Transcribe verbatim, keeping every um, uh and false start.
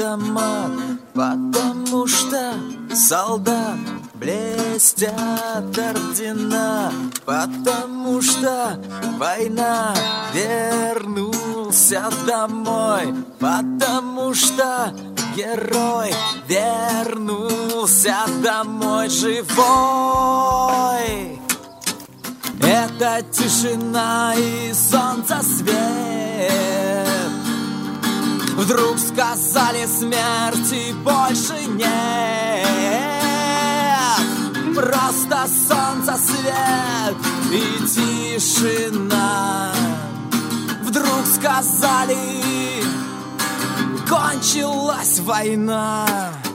автомат, потому что солдат блестят ордена, потому что война, вернулся домой, потому что герой вернулся домой живой. Это тишина и солнца свет. Вдруг сказали, смерти больше нет. Просто солнце свет и тишина. Вдруг сказали, кончилась война.